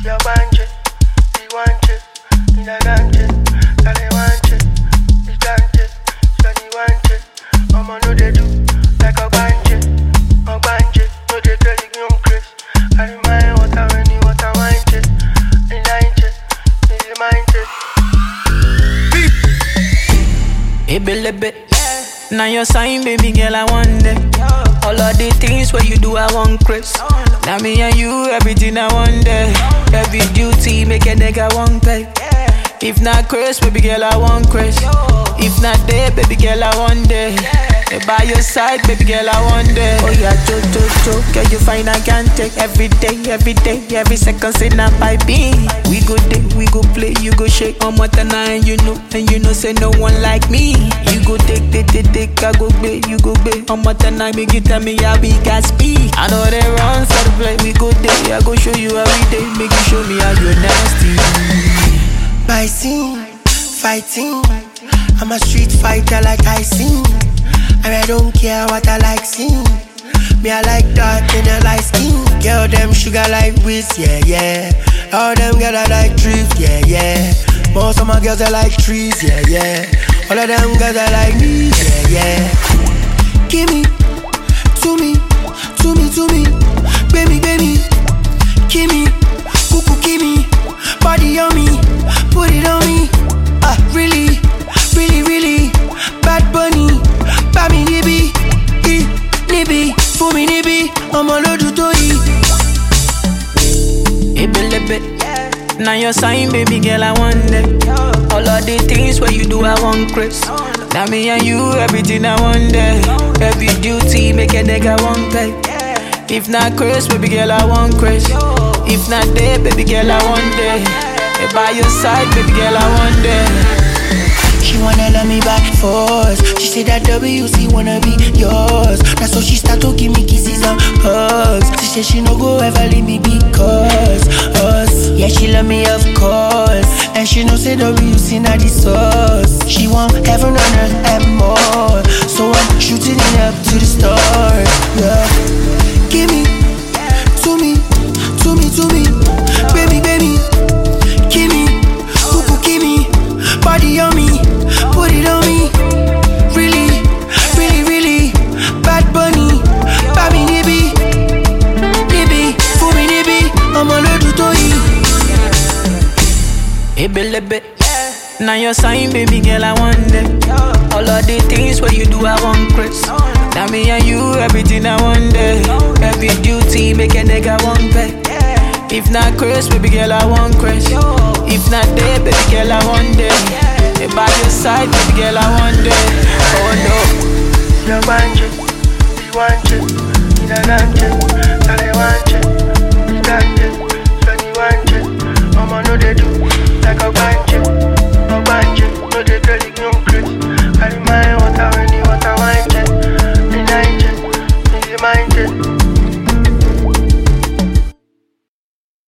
Your banche, the wanche, in a ganche, dale wanche, the ganche, so the wanche. Mama no they do like a banche, no they tell you young Chris. I remind what I when you what I wanche, the lanche, the mindset. Hey, baby, now your sign, baby girl, I want it. All of the things where you do, I want Chris. Now me and you, everything I want there. Every duty, make a nigga want pay. If not Chris, baby girl, I want Chris. If not there, baby girl, I want there. By your side, baby girl, I want there. Oh yeah, girl, you find I can't take every day, every second, say not by me. We go day, we go play, you go shake on what and you know, say no one like me. You go take, I go bay, you go bay. On what and make you tell me how we got speed. I know they run for the play, we go day, I go show you every day, make you show me how you're nasty. My scene, fighting, I'm a street fighter like I sing. And I don't care what I like sing. Me I like dark and I like skin. Girl them sugar like whiz, yeah. All them girls I like drift, yeah. Most of my girls I like trees, yeah. All of them girls I like me, yeah. Give me, to me, baby. Give me, cuckoo, give me. Body on me, put it on me. Really, bad bunny. Bami nibi, fumi nibi, I'ma load you to eat. Hey, baby, now your sign, baby girl, I want it. All of the things where you do, I want Chris. Now me and you, everything I want there. Every duty, make a nigga want pay. If not Chris, baby girl, I want Chris. If not there, baby girl, I want there. By your side, baby girl, I want there. She wanna love me back force. She said that WC wanna be yours. That's so she start to give me kisses and hugs. She said she no go ever leave me because us. Yeah, she love me of course. And she know say WC not the source. She want heaven on earth and more. So I'm shooting it up to the stars. Yeah. Give me, to me, baby. Give me, cuckoo, give me. Body on me, put it on me. Really, bad bunny. Bami nibi, fumi nibi, I'ma load you to eat. Hey, baby, now your sign, baby girl, I want it. All of the things where you do, I want Chris. Now me and you, everything I want there. Every duty, make a nigga want pay. If not Chris, baby girl, I want Chris. If not there, baby girl, I want there. By your side, baby girl, I want there. Oh no. Your banche, the wanche, in a ganche, dale wanche.